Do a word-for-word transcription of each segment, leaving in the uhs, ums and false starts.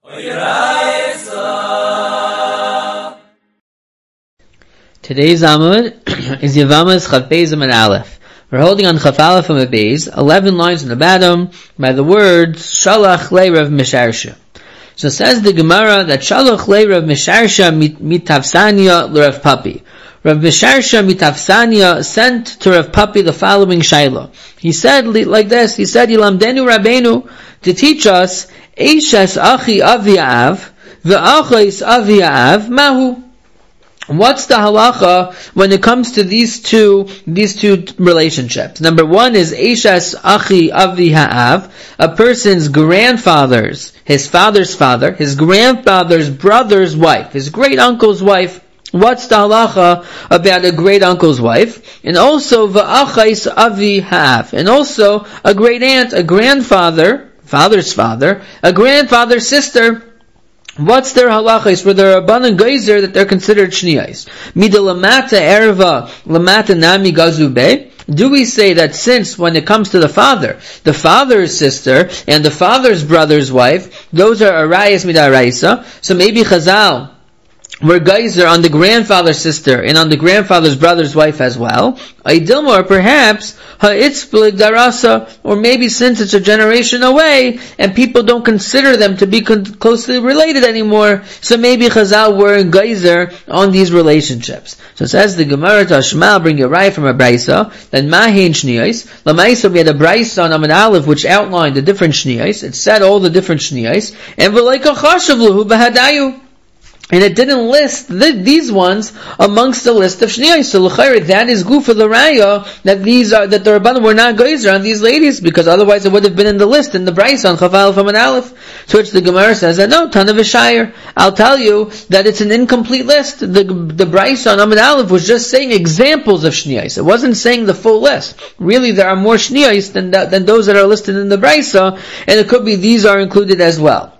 Today's Amud is Yevamos Chaf Beis Amud Aleph. We're holding on Chaf Aleph Amud Beis, eleven lines on the bottom, by the words Shalach Le Rav Misharsha. So says the Gemara that Shalach Le Rav Misharsha mitavsania l'Rav Papi. Rav Misharsha mitavsania sent to Rav Papi the following Shaila. He said like this, he said, Yilamdenu Rabbeinu, to teach us, Eishes Achi Aviav, Ve'achais Aviav, Mahu. What's the halacha when it comes to these two, these two relationships? Number one is Eishes Achi Avi Ha'av, a person's grandfather's, his father's father, his grandfather's brother's wife, his great uncle's wife. What's the halacha about a great uncle's wife? And also Va'achais Avi Ha'av, and also a great aunt, a grandfather, father's father, a grandfather's sister. What's their halachas for their Rabbanan Geyser that they're considered shniyais? Mida lamata erva lamata nami gazube. Do we say that since when it comes to the father, the father's sister and the father's brother's wife, those are arayas mida araisa, so maybe Chazal were geyser on the grandfather's sister and on the grandfather's brother's wife as well. Aidilma, or perhaps ha'itzplik darasa, or maybe since it's a generation away and people don't consider them to be con- closely related anymore, so maybe Chazal were geyser on these relationships. So it says the Gemara Tashma, bring your right from a brayso, then mahin shniyais. Lamaisa, we had a brayso on Amud Aleph which outlined the different shniyais. It said all the different shniyais, and v'leika chashav luhu b'hadayu. And it didn't list the, these ones amongst the list of shniyos. So l'chayr, that is good for the raya that these are that the Rabbanan were not geyser on these ladies, because otherwise it would have been in the list in the brayso on Chaf Aleph Amud Aleph. To which the Gemara says that no, Tana v'shayir. I'll tell you that it's an incomplete list. The the brayso on Amud Aleph was just saying examples of shniyos. It wasn't saying the full list. Really, there are more shniyos than than those that are listed in the brayso, and it could be these are included as well.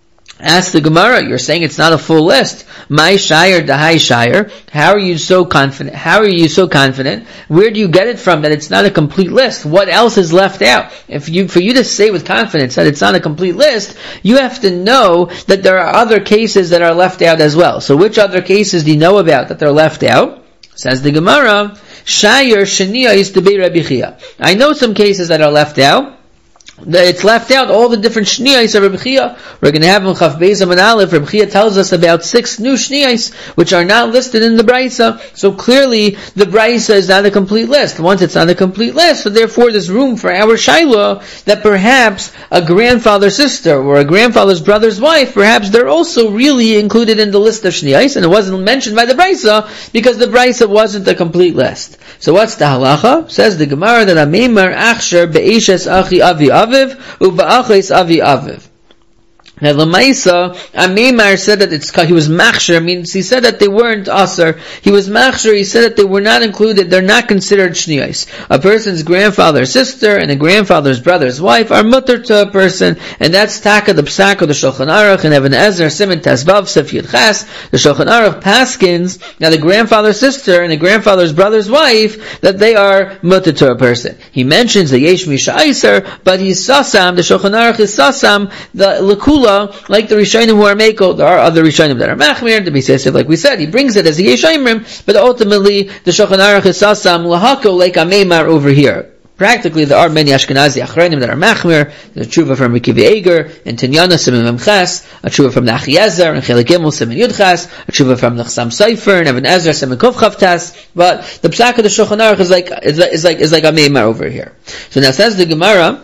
Ask the Gemara, you're saying it's not a full list. My shire, dahai shire. How are you so confident? How are you so confident? Where do you get it from that it's not a complete list? What else is left out? If you, for you to say with confidence that it's not a complete list, you have to know that there are other cases that are left out as well. So which other cases do you know about that they're left out? Says the Gemara, shire sheniya is to be Rabbi Chia. I know some cases that are left out. It's left out all the different shniyos of Reb Chia. We're going to have in Chaf Beis Amud Aleph. Reb Chia tells us about six new shniyos which are not listed in the brayso. So clearly, the brayso is not a complete list. Once it's not a complete list, so therefore there's room for our shayla that perhaps a grandfather's sister or a grandfather's brother's wife, perhaps they're also really included in the list of shniyos, and it wasn't mentioned by the brayso because the brayso wasn't a complete list. So what's the halacha? Says the Gemara that Amemar Achsher Be'eshes Achi Avi Aviv Uba'achis Avi Aviv. Now, Lamaisa, Amemar said that it's, he was machsher, means he said that they weren't asar. He was machsher, he said that they were not included, they're not considered shniyos. A person's grandfather's sister and a grandfather's brother's wife are mutter to a person, and that's taka the psak of the Shulchan Aruch and Even Ezer, Siman Tesvav, Sef Yud Ches. The Shulchan Aruch paskins, now the grandfather's sister and the grandfather's brother's wife, that they are mutter to a person. He mentions the Yesh Misha Eiser, but he's sasam, the Shulchan Aruch is sasam, the Lakula, like the Rishonim who are Meiko. There are other Rishonim that are Machmir, to be said, like we said, he brings it as a Yeshayimrim, but ultimately, the Shulchan Aruch is Sasam, Lahako, like Amemar over here. Practically, there are many Ashkenazi Achronim that are Machmir, the Tshuva from Rikivi Eger, and Tinyana, Simen Memches, a Tshuva from Nachi Ezer, and Chelik Gimel, Simen Yudches, a Tshuva from Nachsam Seifer, and Even Ezer, Simen Kuf Chavtas, but the Psak of the Shulchan Aruch is like, is like, is like, is like Amemar over here. So now says the Gemara,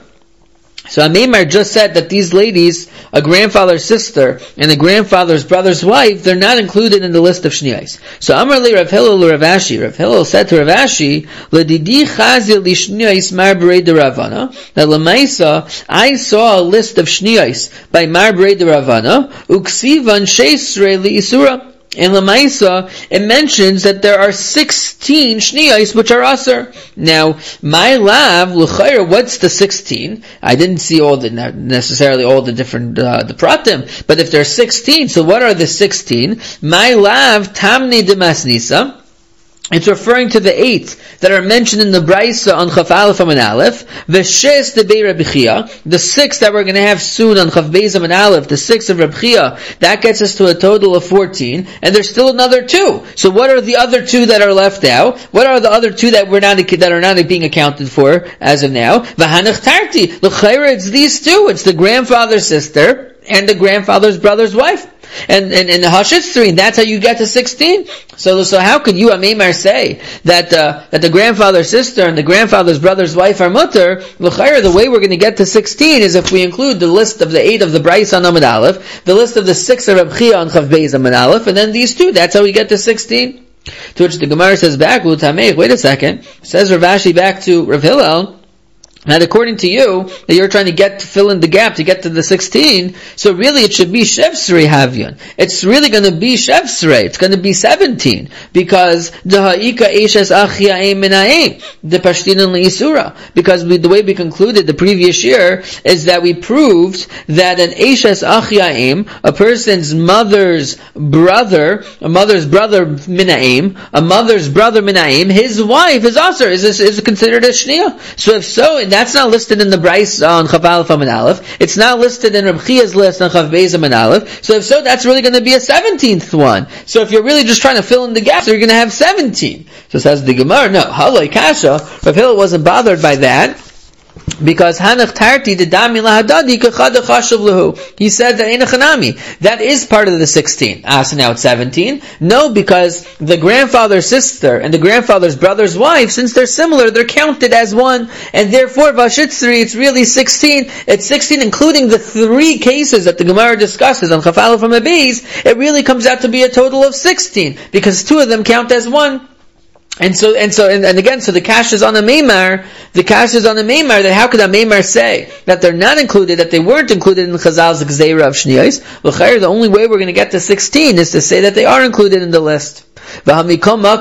so Amemar just said that these ladies, a grandfather's sister and a grandfather's brother's wife, they're not included in the list of shniyos. So Amar li Rav Hillel Rav Ashi. Rav Hillel said to Rav Ashi, "Ledidi chazil li shniyos mar berei de Ravana." That lemaisa, I saw a list of shniyos by mar berei de Ravana, uksivan sheisrei li isura. In Lamaisa, it mentions that there are sixteen shniyos which are asr. Now, my lav, l'chayr, what's the sixteen? I didn't see all the, necessarily all the different, uh, the pratim, but if there are sixteen, so what are the sixteen? My lav, tamni de masnisa. it's referring to the eight that are mentioned in the Brisa on Chaf Aleph and Aleph. V'shes the Bei Rabbi Chia, the six that we're going to have soon on Chaf Beis and Aleph, the six of Rabbi Chia, that gets us to a total of fourteen, and there's still another two. So what are the other two that are left out? What are the other two that we're not that are not being accounted for as of now? V'hanach tarti, l'chayra, it's these two. It's the grandfather's sister and the grandfather's brother's wife. And, and, and the Hashitz three, that's how you get to sixteen. So, so how could you, Amemar, say that, uh, that the grandfather's sister and the grandfather's brother's wife are mutter? L'chayr, the way we're going to get to sixteen is if we include the list of the eight of the Brisa on Amud Aleph, the list of the six of Reb Chia on Chav Beis Amud Aleph, and then these two, that's how we get to sixteen. To which the Gemara says back, wait a second, says Rav Ashi back to Rav Hillel, and according to you, that you're trying to get to fill in the gap to get to the sixteen, so really it should be Shevsrei Havyon. It's really going to be Shevsrei. It's going to be seventeen. Because the Ha'ika Eshes Achia Ein Mina'im, the Pashtinan L'Isura. Because we, the way we concluded the previous year is that we proved that an Eshes Achia Ein, a person's mother's brother, a mother's brother Mina'im, a mother's brother Mina'im, his wife is Aser, is, is considered a Shniya. So if so, that's not listed in the Bryce on Chav Aleph Amud Aleph. It's not listed in Reb Chia's list on Chav Beis Amud Aleph. So if so, that's really going to be a seventeenth one. So if you're really just trying to fill in the gaps, you're going to have seventeen. So says the Gemara, no, haloi kasha. Rav Hillel wasn't bothered by that. Because Hanach Tarti the Dami Lahadadi Kachad Chashav Lahu. He said that in a Chanami. That is part of the sixteen. Ah, so now it's seventeen. No, because the grandfather's sister and the grandfather's brother's wife, since they're similar, they're counted as one, and therefore Vashitzri, it's really sixteen. It's sixteen, including the three cases that the Gemara discusses on Chaf Aleph from Abiz. It really comes out to be a total of sixteen, because two of them count as one. And so, and so, and, and again, so the cash is on a Meimar, the cash is on a Meimar, that how could a Meimar say that they're not included, that they weren't included in Chazal's Gzeira of Shniyos? The only way we're going to get to sixteen is to say that they are included in the list. And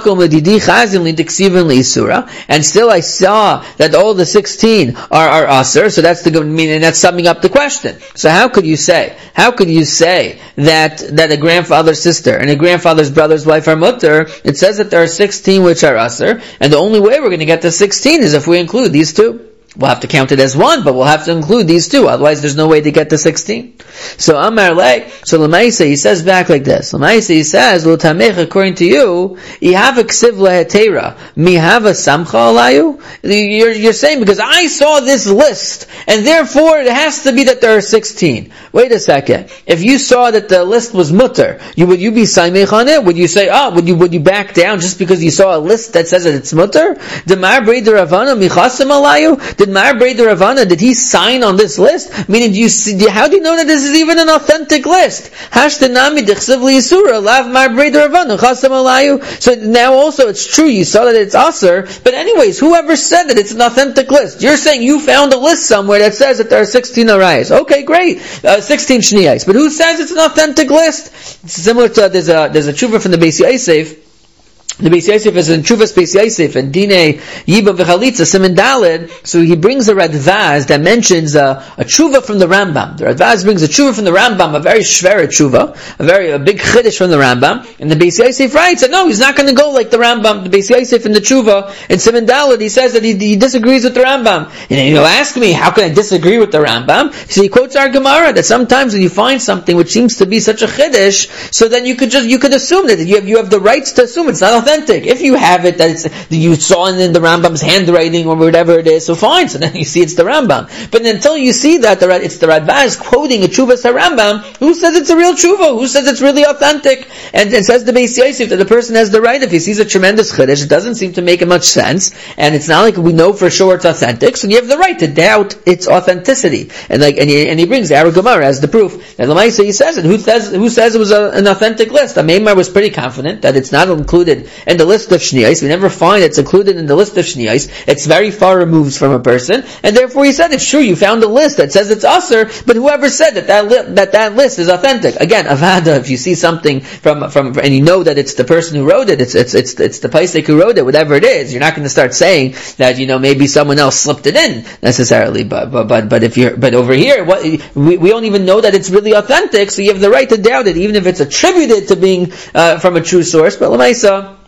still I saw that all the sixteen are, are Aser, so that's the, I mean, and that's summing up the question. So how could you say, how could you say that, that a grandfather's sister and a grandfather's brother's wife are mutter? It says that there are sixteen which are Aser, and the only way we're going to get to sixteen is if we include these two. We'll have to count it as one, but we'll have to include these two, otherwise there's no way to get to sixteen. So Amar Lek, so Lamaisa, he says back like this. Lamaisa, he says, Lo Tamech, according to you, Ihava Ksiv Lehetera, Mihava Samcha Alayu? You're, you're saying, because I saw this list, and therefore it has to be that there are sixteen. Wait a second. If you saw that the list was mutter, you, would you be Saimech on it? Would you say, oh, would you, would you back down just because you saw a list that says that it's mutter? Demar Breder Ravana Michasim Alayu? Did Mar Breder Ravana, did he sign on this list? Meaning, do you see, how do you know that this is even an authentic list? Hashtanami dechsev liyisura lav Mar Breder Ravana chasam alayu. So now also it's true, you saw that it's aser, but anyways, whoever said that it's an authentic list? You're saying you found a list somewhere that says that there are sixteen arayas. Okay, great, uh, sixteen shniyais. But who says it's an authentic list? It's similar to, there's a, there's a tshuva from the Beis Yosef. The Beis Yosef is in Chuvas Beis Yosef and Dine Yibam V'Chalitza Siman Daled. So he brings a Radvaz that mentions a, a tshuva from the Rambam. The Radvaz brings a tshuva from the Rambam, a very shvera tshuva, a very a big chiddush from the Rambam. And the Beis Yosef writes that no, he's not going to go like the Rambam. The Beis Yosef in the tshuva in Siman Daled, he says that he, he disagrees with the Rambam. And you'll ask me, how can I disagree with the Rambam? So he quotes our Gemara that sometimes when you find something which seems to be such a chiddush, so then you could just you could assume that you have you have the rights to assume it's not authentic. If you have it that, it's, that you saw in the Rambam's handwriting or whatever it is, so fine. So then you see it's the Rambam. But until you see that the, it's the Radvaz quoting a tshuva to Rambam, who says it's a real tshuva? Who says it's really authentic? And it says the Beis Yosef that the person has the right, if he sees a tremendous chiddush, it doesn't seem to make much sense, and it's not like we know for sure it's authentic, so you have the right to doubt its authenticity. And like, and he, and he brings the Ara Gemara as the proof. And Lamaisa, he says it. Who says, who says it was a, an authentic list? Ameimar was pretty confident that it's not included in the list of Shniyos. We never find it's included in the list of Shniyos. It's very far removed from a person, and therefore he said, it's true, you found a list that says it's Aser, but whoever said that that, li- that that list is authentic. Again, Avada, if you see something from, from, and you know that it's the person who wrote it, it's, it's, it's, it's the Paisek who wrote it, whatever it is, you're not going to start saying that, you know, maybe someone else slipped it in, necessarily, but, but, but, but if you're, but over here, what, we, we don't even know that it's really authentic, so you have the right to doubt it, even if it's attributed to being, uh, from a true source, but Lamaisa,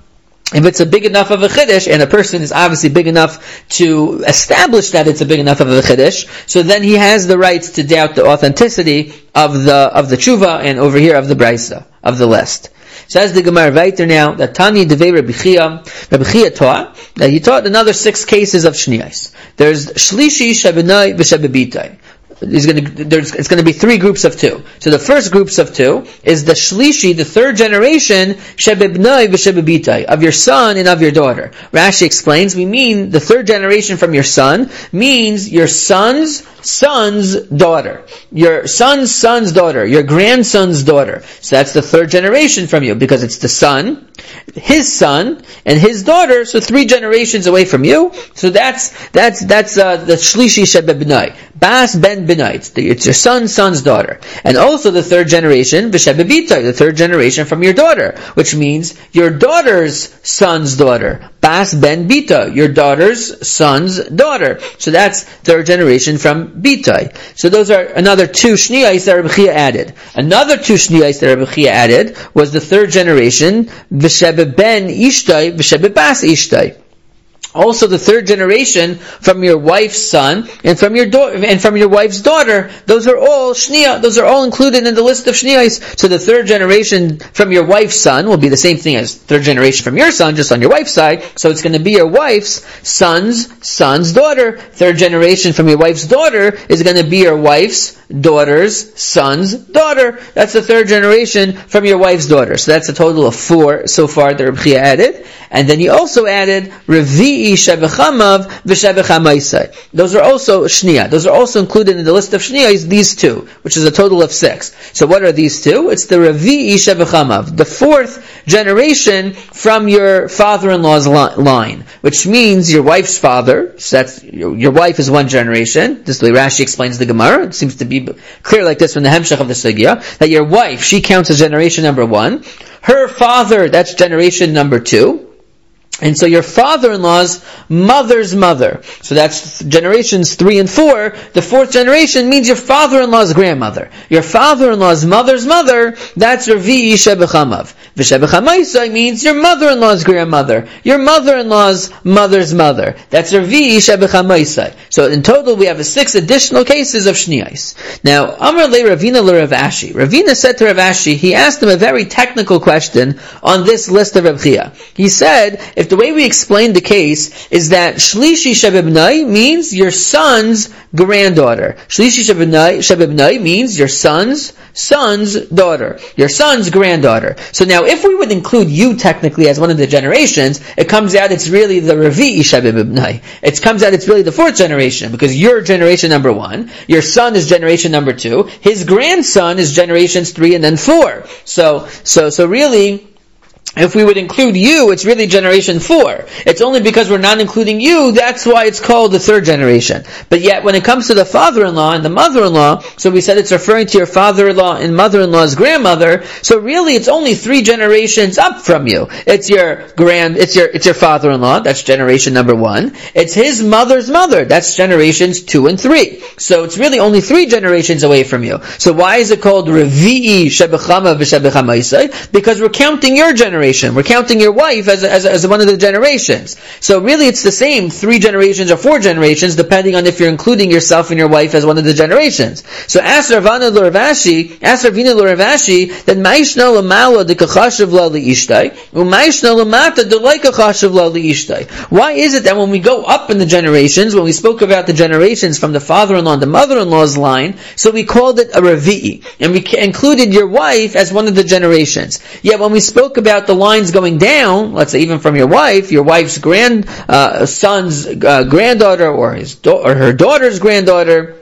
if it's a big enough of a chiddush, and a person is obviously big enough to establish that it's a big enough of a chiddush, so then he has the rights to doubt the authenticity of the of the tshuva, and over here of the brisa, of the list. Says the Gemara weiter now that Tani Devei Rabbi Chia, Rabbi Chia taught that he taught another six cases of shniyos. There's shlishi shebenai v'shebebitai. It's going to, there's, it's going to be three groups of two. So the first groups of two is the shlishi, the third generation, shebibnai v'shebibitai, of your son and of your daughter. Rashi explains, we mean the third generation from your son means your son's son's daughter. Your son's son's daughter. Your grandson's daughter. So that's the third generation from you, because it's the son, his son, and his daughter, so three generations away from you. So that's, that's, that's, uh, the shlishi shebibnai. Bas ben Benite, it's your son's son's daughter. And also the third generation, V'shebebita, the third generation from your daughter, which means your daughter's son's daughter. Bas ben Bita, your daughter's son's daughter. So that's third generation from Bitai. So those are another two shniyos that Rabbi Chia added. Another two shniyos that Rabbi Chia added was the third generation, V'shebe ben Ishtai, V'shebe bas Ishtai. Also, the third generation from your wife's son and from your do- and from your wife's daughter, those are all shniya. Those are all included in the list of shniyos. So the third generation from your wife's son will be the same thing as third generation from your son, just on your wife's side. So it's going to be your wife's son's son's daughter. Third generation from your wife's daughter is going to be your wife's daughter's son's daughter. That's the third generation from your wife's daughter. So that's a total of four so far that Rabbi Chia added. And then he also added Revi'i Shebechamav V'Shebechamaisai. Those are also Shniya. Those are also included in the list of Shniyas, these two, which is a total of six. So what are these two? It's the Revi'i Shebechamav, the fourth generation from your father-in-law's line, which means your wife's father. So that's, your, your wife is one generation. This is the way Rashi explains the Gemara. It seems to be clear like this from the Hemshech of the Sugya, that your wife, she counts as generation number one. Her father, that's generation number two. And so your father-in-law's mother's mother. So that's generations three and four. The fourth generation means your father-in-law's grandmother. Your father-in-law's mother's mother, that's Revi'i Shebechamav. V'Shebechamaisai means your mother-in-law's grandmother. Your mother-in-law's mother's mother. That's Revi'i Shebechamaisai. So in total we have six additional cases of Shniyais. Now, Amar le Ravina le Rav Ashi. Ravina said to Rav Ashi, he asked him a very technical question on this list of Rav Chia. He said, if the way we explained the case is that Shlishi Shebibnai means your son's granddaughter. Shlishi Shebibnai, Shebibnai means your son's son's daughter. Your son's granddaughter. So now if we would include you technically as one of the generations, it comes out it's really the Revi'i Shebibnai. It comes out it's really the fourth generation, because you're generation number one, your son is generation number two, his grandson is generations three and then four. So, so, so really, if we would include you, it's really generation four. It's only because we're not including you, that's why it's called the third generation. But yet, when it comes to the father-in-law and the mother-in-law, so we said it's referring to your father-in-law and mother-in-law's grandmother, so really it's only three generations up from you. It's your grand, it's your, it's your father-in-law, that's generation number one. It's his mother's mother, that's generations two and three. So it's really only three generations away from you. So why is it called Revi'i Shebechama V'Shebechamaisai? Because we're counting your generation. We're counting your wife as, as, as one of the generations. So really it's the same, three generations or four generations, depending on if you're including yourself and your wife as one of the generations. So ask Ravana Lo Rav Ashi, ask Ravina Lo Rav Ashi, that Ma'ishna L'mala D'Kachashav La Li'ishtai, U'Ma'ishna L'mata D'Lai Kachashav La Li'ishtai. Why is it that when we go up in the generations, when we spoke about the generations from the father-in-law and the mother-in-law's line, so we called it a Revi'i, and we included your wife as one of the generations. Yet when we spoke about the lines going down, let's say even from your wife, your wife's grand uh, son's uh, granddaughter, or his do- or her daughter's granddaughter.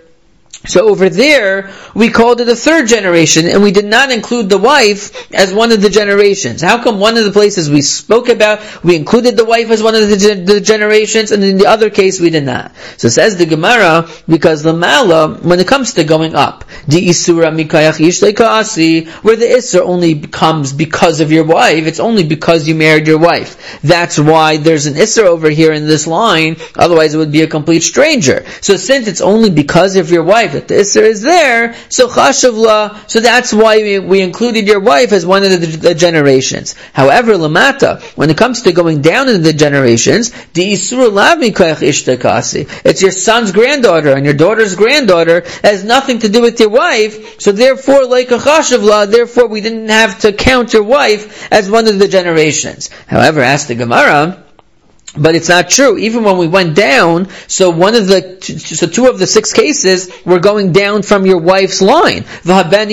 So over there, we called it a third generation, and we did not include the wife as one of the generations. How come one of the places we spoke about, we included the wife as one of the, ge- the generations, and in the other case we did not? So says the Gemara, because the Mala, when it comes to going up, the Isura Mikayach Ishtay Ka'asi, where the Isra only comes because of your wife, it's only because you married your wife. That's why there's an Isra over here in this line, otherwise it would be a complete stranger. So since it's only because of your wife, wife, that the Isser is there, so chashav la, so that's why we, we included your wife as one of the, the generations. However, lamata, when it comes to going down into the generations, the Isur lav mikayach ishtakasi. It's your son's granddaughter and your daughter's granddaughter. It has nothing to do with your wife, so therefore, like a chashav la, therefore we didn't have to count your wife as one of the generations. However, ask the Gemara, but it's not true. Even when we went down, so one of the, so two of the six cases were going down from your wife's line. When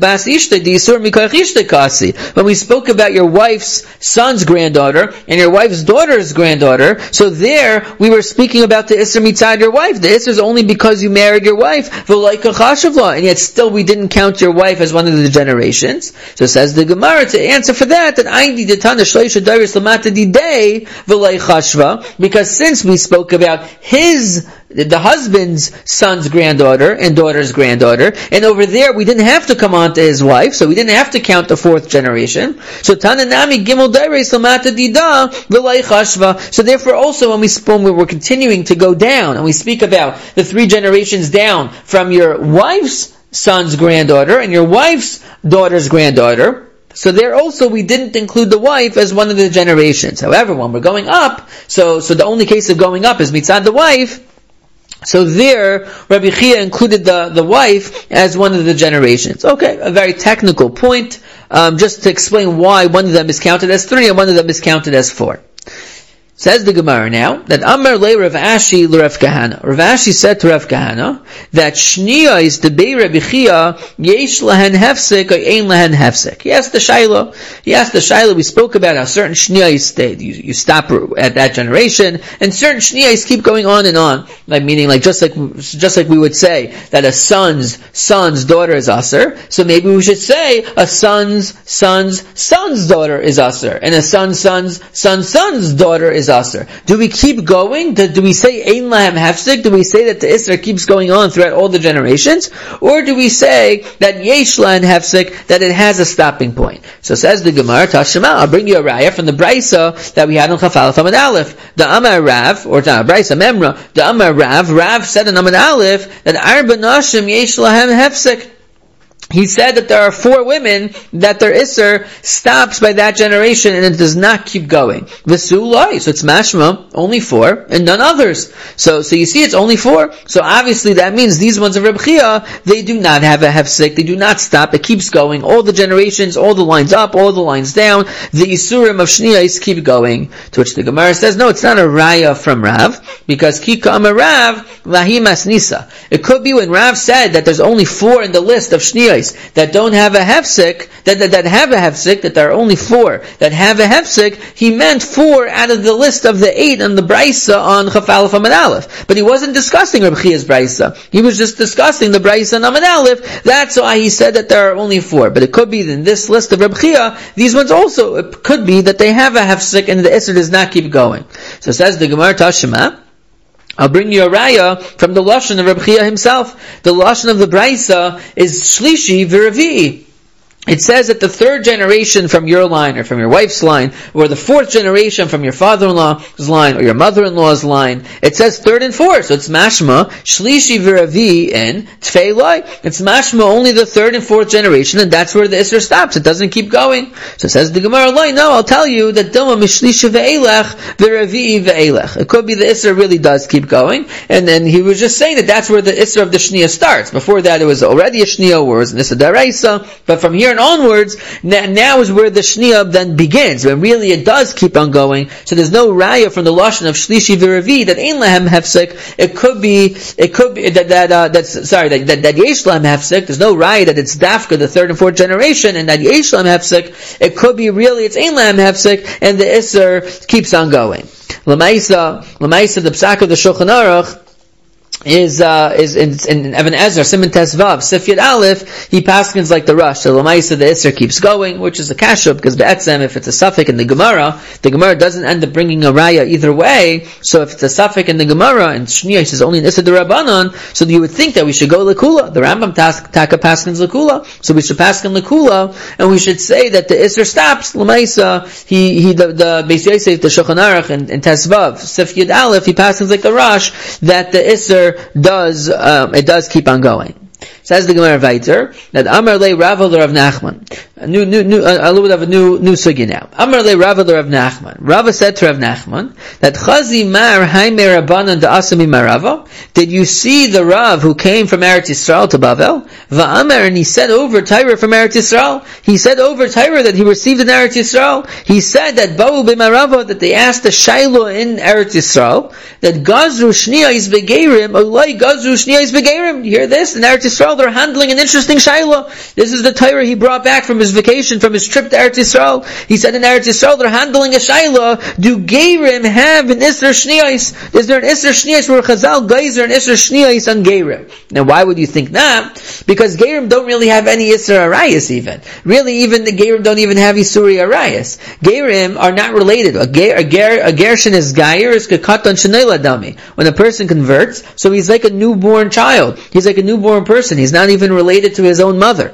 we spoke about your wife's son's granddaughter and your wife's daughter's granddaughter, so there we were speaking about the Isser mitzad your wife. The Isser is only because you married your wife, and yet still we didn't count your wife as one of the generations. So says the Gemara to answer for that, that I need the Tana Shleisha Dairis Lamata Didei V'lai Chashva, because since we spoke about his, the husband's son's granddaughter and daughter's granddaughter, and over there we didn't have to come on to his wife, so we didn't have to count the fourth generation. So Tananami Gimel Dairis Lamata Dida V'lai Chashva. So therefore also when we when we were continuing to go down and we speak about the three generations down from your wife's son's granddaughter and your wife's daughter's granddaughter, so there also we didn't include the wife as one of the generations. However, when we're going up, so so the only case of going up is mitzad the wife, so there Rabbi Chia included the, the wife as one of the generations. Okay, a very technical point, um, just to explain why one of them is counted as three and one of them is counted as four. Says the Gemara now, that Amar le Rav Ashi le Rav Kahana. Rav Ashi said to Rav Kahana, that Shniya is the Bei Rabbi Chia, yesh lahen hefsek, or ein lahen hefsek. He asked the Shaila, he asked the Shaila, we spoke about how certain Shniyas stayed, you, you stop at that generation, and certain Shniyas keep going on and on. Like, meaning, like, just like, just like we would say, that a son's, son's daughter is Aser, so maybe we should say, a son's, son's, son's daughter is Aser, and a son's, son's, son's, son's daughter is Aser. Do we keep going? Do, do we say Ein Lahem Hefsek? Do we say that the Isser keeps going on throughout all the generations? Or do we say that Yesh Lahem Hefsek, that it has a stopping point? So says the Gemara, Tashema, I'll bring you a raya from the Braisa that we had on Chaf Aleph Amud Aleph. The Amar Rav, or the Braisa Memra, the Amar Rav, Rav said in Amud Aleph that Arba Nashim Yesh Lahem Hefsek. He said that there are four women that their Isser stops by that generation and it does not keep going. V'sulai, so it's mashma, only four, and none others. So, so you see it's only four. So obviously that means these ones of Reb Chia, they do not have a hefsek, they do not stop, it keeps going. All the generations, all the lines up, all the lines down, the Isurim of Shniyos keep going. To which the Gemara says, no, it's not a raya from Rav, because Kika Amar Rav, Lahimas Nisa. It could be when Rav said that there's only four in the list of Shniyos that don't have a hefsek, that, that, that have a hefsek, that there are only four that have a hefsek, he meant four out of the list of the eight on the Braisa on Chaf Aleph Amud Aleph. But he wasn't discussing Reb Chia's Braisa. He was just discussing the Braisa on Amud Aleph. That's why he said that there are only four. But it could be that in this list of Reb Chia, these ones also, it could be that they have a hefsek and the Isser does not keep going. So it says the Gemara Tashema, I'll bring you a raya from the Lashon of Reb Chia himself. The Lashon of the Braisa is Shlishi v'Revi'i. It says that the third generation from your line, or from your wife's line, or the fourth generation from your father-in-law's line, or your mother-in-law's line, it says third and fourth. So it's mashma, shlishi v'ravi, and tfei loy. It's mashma only the third and fourth generation, and that's where the Isser stops. It doesn't keep going. So it says the Gemara, loy, no, I'll tell you that doma mishlishi v'elech, v'ravi v'elech. It could be the Isser really does keep going, and then he was just saying that that's where the Isser of the Shniya starts. Before that it was already a Shniya, where it was an Isser Daraisa, but from here and onwards, now is where the Shniya then begins, when really it does keep on going. So there's no raya from the Lashon of Shlishi v'Revi that Ein Lahem Hefsek. It could be, it could be, that, that, uh, that's, sorry, that, that, that Yesh Lahem Hefsek. There's no raya that it's Dafka, the third and fourth generation, and that Yesh Lahem Hefsek. It could be really, it's Ein Lahem Hefsek, and the Isser keeps on going. L'maisa, L'maisa, the Psak of the Shulchan Aruch, is uh is in, in Evan Ezer Siman Tesvav Sif Yud Aleph, he paskins like the Rush. So L'maisa, the Isser keeps going, which is a kasha, because Be'etzem, if it's a suffix in the Gemara, the Gemara doesn't end up bringing a raya either way. So if it's a suffix in the Gemara and Shniyos is only an Isser D'Rabbanan, so you would think that we should go L'Kula. The Rambam taka paskins L'Kula, so we should paskin L'Kula, and we should say that the Isser stops. L'maisa, he he the the Beis Yosef, the Shulchan Aruch, and, and Tesvav Sif Yud Aleph, he paskins like the Rush that the Isser does, um, it does keep on going. Says the Gemara Vayter that Amar le Rava le Rav Nachman. A new, new, new, a little bit of a new, new sugi now. Amar le Rava le Rav Nachman. Rava said to Rav Nachman that Chazi mar haimei Rabbanan da'asami marava. Did you see the Rav who came from Eretz Yisrael to Bavel? Va'amar, and he said over Tyre from Eretz Yisrael. He said over Tyre that he received in Eretz Yisrael. He said that Ba'u b'marava, that they asked the Shailo in Eretz Yisrael that Gazru Shniyais begerim, Olai Gazru Shniyais begerim. You hear this? In Eretz Yisrael they're handling an interesting Shailo. This is the Torah he brought back from his vacation, from his trip to Eretz Yisrael. He said in Eretz Yisrael they're handling a Shailo. Do Gerim have an Isser Shniyais? Is there an Isser Shniyais where Chazal Geyser an Isser Shniyais on Gerim? Now why would you think that? Because Gerim don't really have any Isser Arayas even. Really even the Gerim don't even have Isuri Arayas. Gerim are not related. A, ger, a, ger, a Gershin is Gayer, is Kekatan Shenela Dami. When a person converts, so he's like a newborn child. He's like a newborn person. He's not even related to his own mother.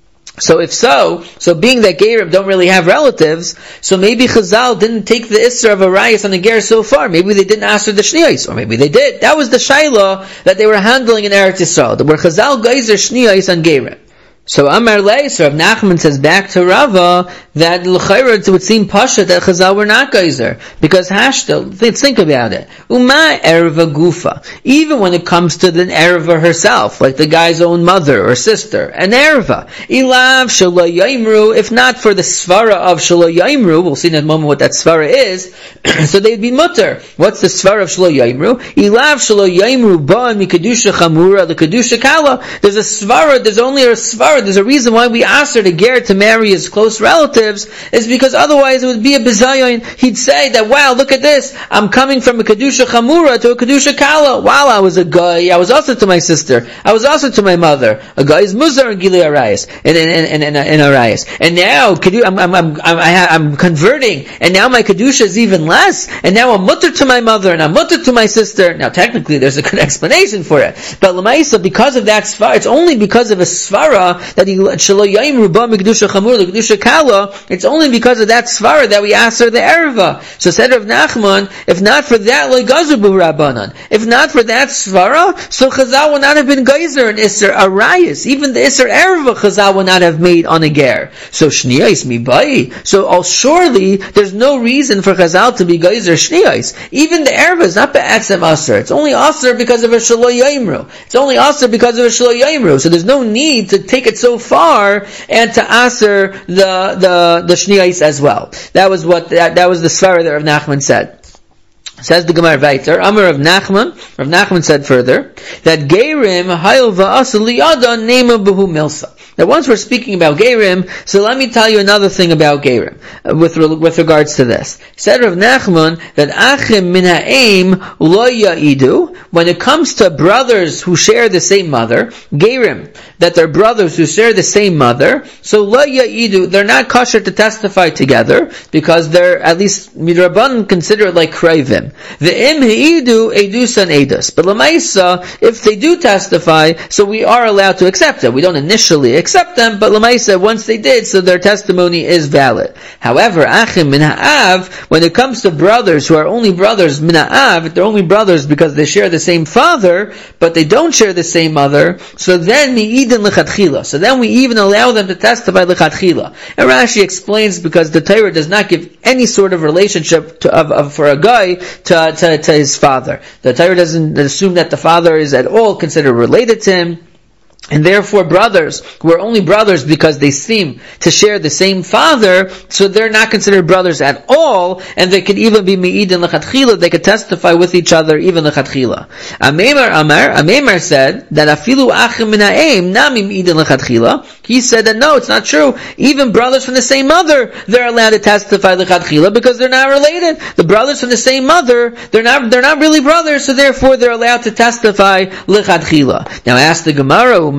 So if so, so being that Gerim don't really have relatives, so maybe Chazal didn't take the Isra of Arayas on the Ger so far. Maybe they didn't ask for the Shniyais, or maybe they did. That was the Shaila that they were handling in Eretz Yisrael, where Chazal Geyser Shniyais on Gerim. So Amar Leis, Rav Nachman says back to Rava that l'chayra it would seem pasha that Chazal were not geyser, because hashtel. Think about it. Uma erva gufa. Even when it comes to the erva herself, like the guy's own mother or sister, an erva. Ilav shelo yaimru. If not for the svara of shelo yaimru, we'll see in a moment what that svara is. So they'd be mutter. What's the svara of shelo yaimru? Ilav shelo yaimru ba mikadusha chamura the kadusha kala. There's a svara. There's only a svara. There's a reason why we asked her to ger to marry his close relatives, is because otherwise it would be a bizayon. He'd say that, wow, look at this, I'm coming from a kedusha chamura to a kedusha kala. Wow, I was a guy, I was also to my sister, I was also to my mother. A guy is muzar in Gili Arayas, in, in, in, in, in Arayas. And now, I'm, I'm, I'm, I'm converting, and now my kedusha is even less, and now I'm mutter to my mother, and I'm mutter to my sister. Now technically there's a good explanation for it. But Lamaisa, because of that svara, it's only because of a svara that he shelo yaimru ba mikdusha chamur the kedusha kala. It's only because of that svara that we asked her the erva. So said Rav Nachman, if not for that, like gazubu rabbanan. If not for that svara, so Chazal would not have been geyser and Isser Arayas. Even the Isser erva Chazal would not have made on a ger. So shniyais mi bai. So oh, surely there's no reason for Chazal to be geyser shniyais. Even the erva is not be'atzem aser. It's only aser because of a shelo yaimru. It's only aser because of a shelo yaimru. So there's no need to take it so far and to aser the the the shniyais as well. That was what that, that was the svara that Rav Nachman said. Says the Gemara Vayter, Amar Rav Nachman. Rav Nachman said further that Gerim hayil va'asel liyada nema behu milsa. Now, once we're speaking about Gerim, so let me tell you another thing about Gerim uh, with with regards to this. Said Rav Nachman that achim min ha'em lo ya'idu. When it comes to brothers who share the same mother, Gerim, that they're brothers who share the same mother, so lo ya'idu, they're not kosher to testify together because they're at least midrabanan considered like krayvim. The im heidu edusan edus. But lamaisa, if they do testify, so we are allowed to accept it. We don't initially accept them, but lamaisa, once they did, so their testimony is valid. However, achim min ha'av, when it comes to brothers who are only brothers min ha'av, they're only brothers because they share the same father, but they don't share the same mother, so then mi'idin lechatchila. So then we even allow them to testify lechatchila. And Rashi explains because the Torah does not give any sort of relationship to, of, of, for a guy To, to, to his father. The Torah doesn't assume that the father is at all considered related to him. And therefore brothers, who are only brothers because they seem to share the same father, so they're not considered brothers at all, and they could even be mi'idin lechatchila, they could testify with each other even lechatchila. Ameimar Amar, Ameimar said, that afilu achim min ha'em, nami mi'idin lechatchila. He said that no, it's not true. Even brothers from the same mother, they're allowed to testify lechatchila because they're not related. The brothers from the same mother, they're not, they're not really brothers, so therefore they're allowed to testify lechatchila. Now ask the Gemara, Gemara,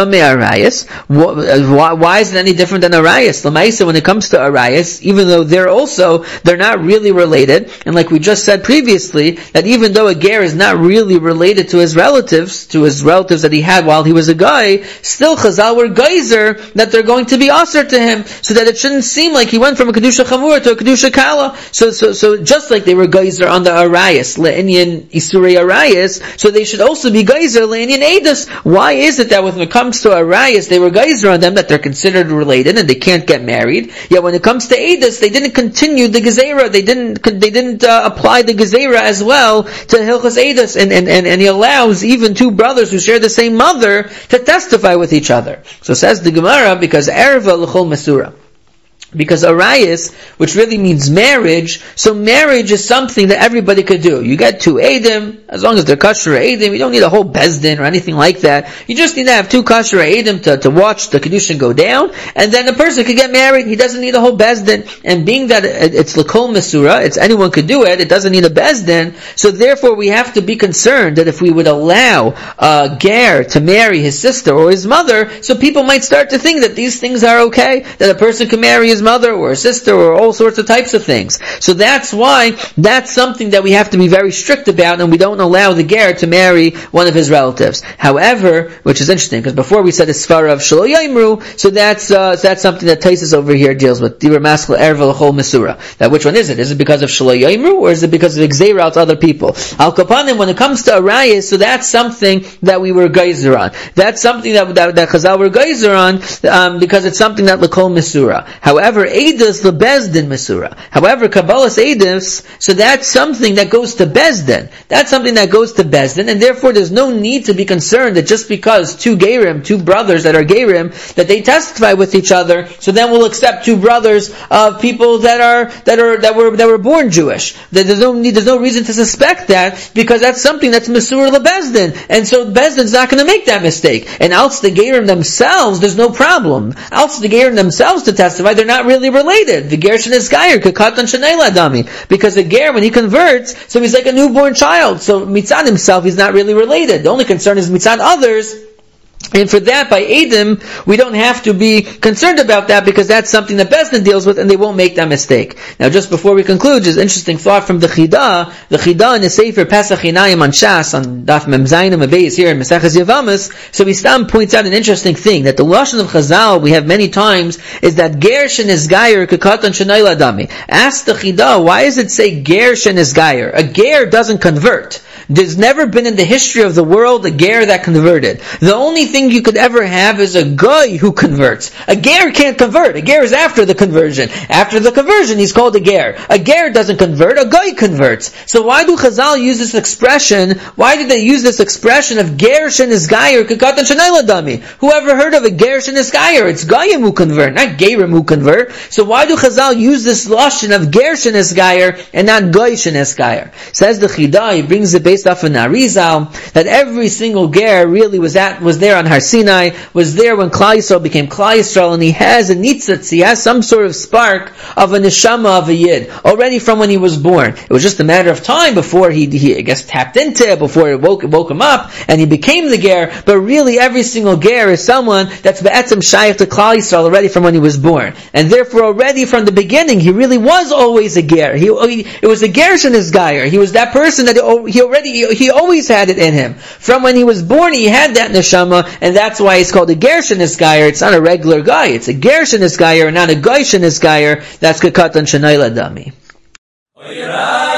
why, why is it any different than Arayas? Lamaisa, when it comes to Arayas, even though they're also, they're not really related, and like we just said previously, that even though a ger is not really related to his relatives, to his relatives that he had while he was a guy, still Chazal were geyser that they're going to be aser to him, so that it shouldn't seem like he went from a Kedusha Chamura to a Kedusha Kala. So, so, so just like they were geyser on the Arayas, Le'inyan Isurei Arayas, so they should also be geyser Le'inyan Eidos. Why is it that when it comes to Arayas, they were geyser on them that they're considered related and they can't get married? Yet when it comes to Eidos, they didn't continue the Gezerah, they didn't, they didn't uh, apply the Gezerah as well to Hilchos Eidos, and, and, and, and he allows even two brothers who share the same mother to testify with each other. So says the Gemara, because Erva L'chol Mesura. Because Arayas, which really means marriage, so marriage is something that everybody could do. You get two Eidim, as long as they're kosher Eidim, you don't need a whole Bezdin or anything like that. You just need to have two kosher Eidim to, to watch the Kedushin go down, and then the person could get married. He doesn't need a whole Bezdin. And being that it's L'kol Mesura, it's anyone could do it, it doesn't need a Bezdin, so therefore we have to be concerned that if we would allow a ger to marry his sister or his mother, so people might start to think that these things are okay, that a person can marry his mother or a sister or all sorts of types of things. So that's why that's something that we have to be very strict about, and we don't allow the ger to marry one of his relatives. However, which is interesting, because before we said the svara of Shelo Yaimru, so that's uh, that's something that Taisus over here deals with. Dibur Maskal Erva L'chol Mesura. Now, which one is it? Is it because of Shelo Yaimru, or is it because of Gzeira to other people? Al Kapanim, when it comes to Arayas, so that's something that we were geyser on. That's something that that, that Chazal were geyser on, um, because it's something that L'kol Mesura. However, However, Eidos leBezdin Mesura. However, Kabbalah's Eidos, so that's something that goes to Bezdin. That's something that goes to Bezdin, and therefore there's no need to be concerned that just because two Gerim, two brothers that are Gerim, that they testify with each other, so then we'll accept two brothers of people that are that are that were that were born Jewish. There's no need, there's no reason to suspect that, because that's something that's Mesura leBezdin, and so Bezdin's not going to make that mistake. And else the Gerim themselves, there's no problem. Else the Gerim themselves to testify, they're not really related. The Gershon is Gayer, Kakatan Shanei Ladami. Because a Ger, when he converts, so he's like a newborn child. So Mitzad himself, he's not really related. The only concern is Mitzad others. And for that, by Eidim, we don't have to be concerned about that, because that's something that Bezdin deals with, and they won't make that mistake. Now, just before we conclude, just an interesting thought from the Chida. The Chida in the Sefer Pesach Hinayim on Shas, on Daf Mem Zayin Abayis here in Maseches Yavamas, so he Stam points out an interesting thing, that the Lashon of Chazal, we have many times, is that Gershon is Gayer, Kakatan Shanei Ladami. Ask the Chida, why does it say Gershon is Gayer? A Ger doesn't convert. There's never been in the history of the world a ger that converted. The only thing you could ever have is a guy who converts. A ger can't convert. A ger is after the conversion. After the conversion, he's called a ger. A ger doesn't convert. A guy converts. So why do Chazal use this expression? Why did they use this expression of Gershon is gayer kakatan shanai ladami? Whoever heard of a Gershon is gayer? It's gayim who convert, not gerim who convert. So why do Chazal use this lashon of Gershon is gayer and not Goyshin is gayer? Says the Chida, he brings it based off of Narizal, that every single ger really was at was there on Har Sinai, was there when Klal Yisrael became Klal Yisrael, and he has a nitzatz, he has some sort of spark of a neshama of a yid already from when he was born. It was just a matter of time before he, he I guess, tapped into it, before it woke, woke him up, and he became the ger. But really, every single ger is someone that's be'etzem shayach to Klal Yisrael already from when he was born, and therefore already from the beginning, he really was always a ger. He, he it was a Gershon is gayer. He was that person that he already He, he always had it in him. From when he was born, he had that neshama, and that's why he's called a Gershonist Gayer. It's not a regular guy. It's a Gershonist Gayer, not a Goyshinist Gayer. That's Kakatan Shanai Ladami.